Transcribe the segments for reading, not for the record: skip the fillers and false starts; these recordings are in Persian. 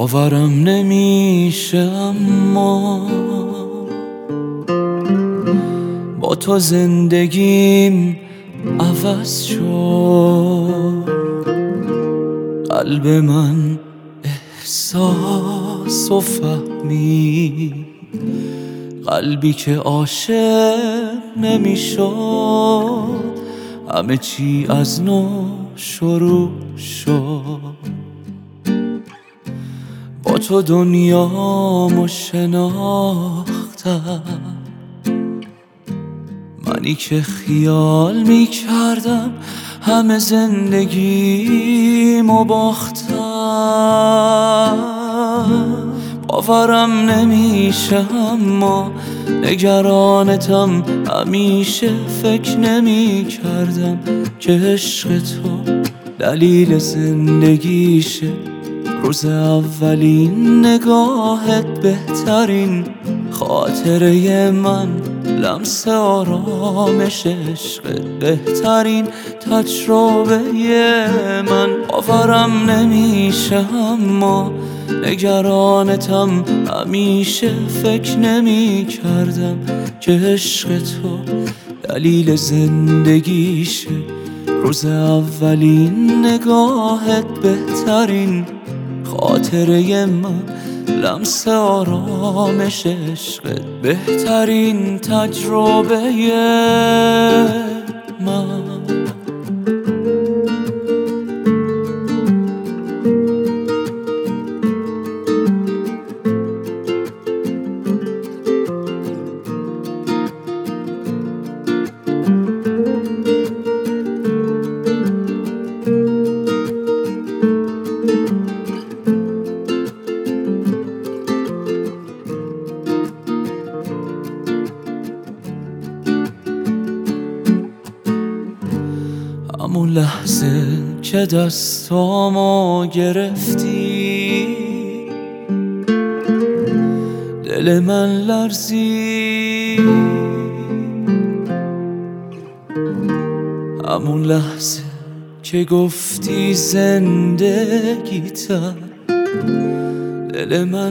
باورم نمیشه اما با تو زندگیم عوض شد. قلب من احساس و فهمید، قلبی که عاشق نمیشد. همه چی از نو شروع شد. با تو دنیامو شناختم، منی که خیال میکردم همه زندگیمو باختم. باورم نمیشه اما نگرانتم، همیشه فکر نمیکردم که عشق تو دلیل زندگیشه. روز اولین نگاهت بهترین خاطره من، لمس آرامش عشقت بهترین تجربه من. باورم نمیشه اما نگرانتم، همیشه فکر نمیکردم که عشق تو دلیل زندگیشه. روز اولین نگاهت بهترین خاطره من، لمس آرامش عشقت بهترین تجربه من. همون لحظه که دستامو گرفتی، دل من لرزید. همون لحظه که گفتی زندگیتم، دل من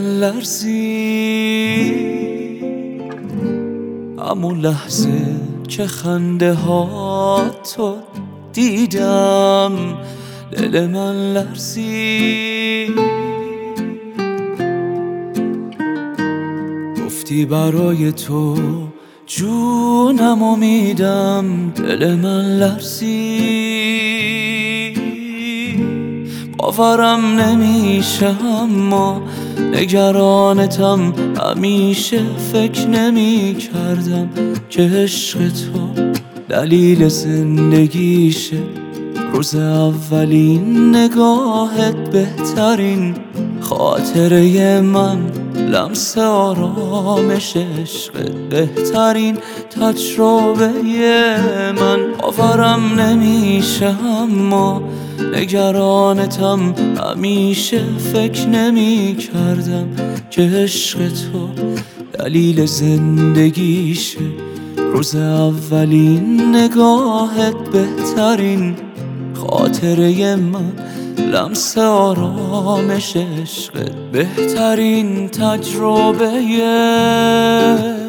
لرزید. همون لحظه که خنده هاتو دیدم، دل من لرزید. گفتی برای تو جونمو میدم، دل من لرزید. باورم نمیشه اما نگرانتم، همیشه فکر نمیکردم که عشق تو دلیل زندگیشه. روز اولین نگاهت بهترین خاطره من، لمس آرامش عشقت بهترین تجربه من. باورم نمیشه اما نگرانتم، همیشه فکر نمیکردم که عشق تو دلیل زندگیشه. روز اولین نگاهت بهترین خاطره من، لمس آرامش عشقت بهترین تجربه